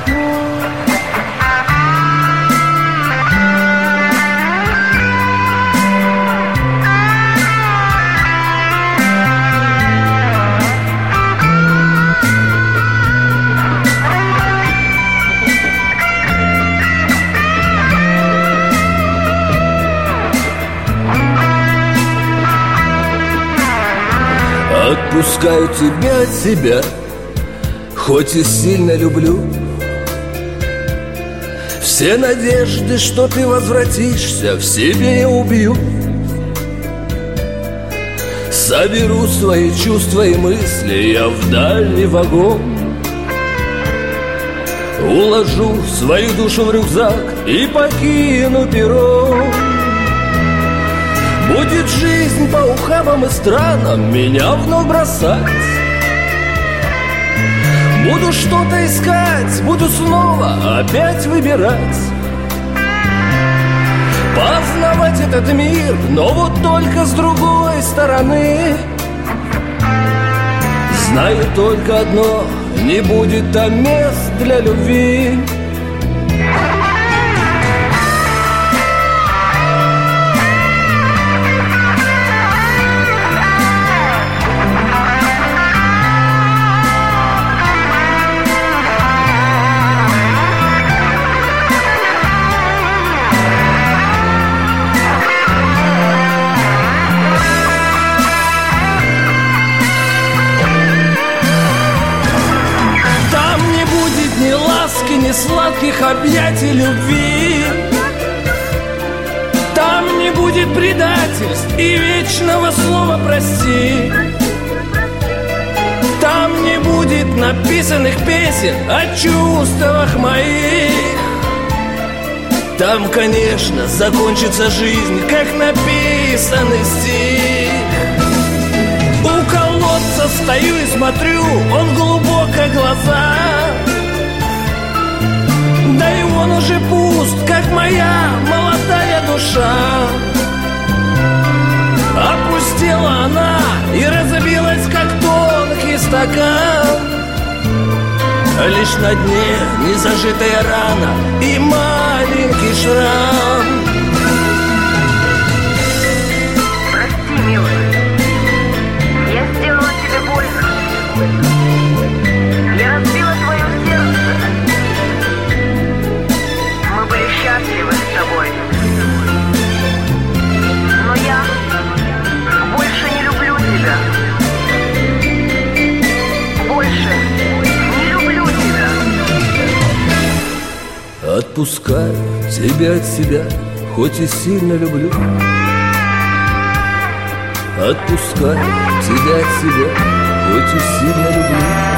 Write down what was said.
Отпускаю тебя от себя, хоть и сильно люблю. Все надежды, что ты возвратишься, в себе я убью. Соберу свои чувства и мысли я в дальний вагон, уложу свою душу в рюкзак и покину перрон. Будет жизнь по ухабам и странам меня вновь бросать. Буду что-то искать, буду снова опять выбирать, познавать этот мир, но вот только с другой стороны. Знаю только одно, не будет там мест для любви. Ни сладких объятий любви, там не будет предательств и вечного слова прости. Там не будет написанных песен о чувствах моих. Там, конечно, закончится жизнь, как написанный стих. У колодца стою и смотрю, он глубоко глаза. Да и он уже пуст, как моя молодая душа. Опустела она и разбилась, как тонкий стакан. Лишь на дне незажитая рана и маленький шрам. Прости, милый, я сделала тебе больно. Я разбила твое сердце. Мы были счастливы с тобой. Но я больше не люблю тебя. Больше не люблю тебя. Отпускаю тебя от себя, хоть и сильно люблю. Отпускаю тебя от себя, хоть и сильно люблю.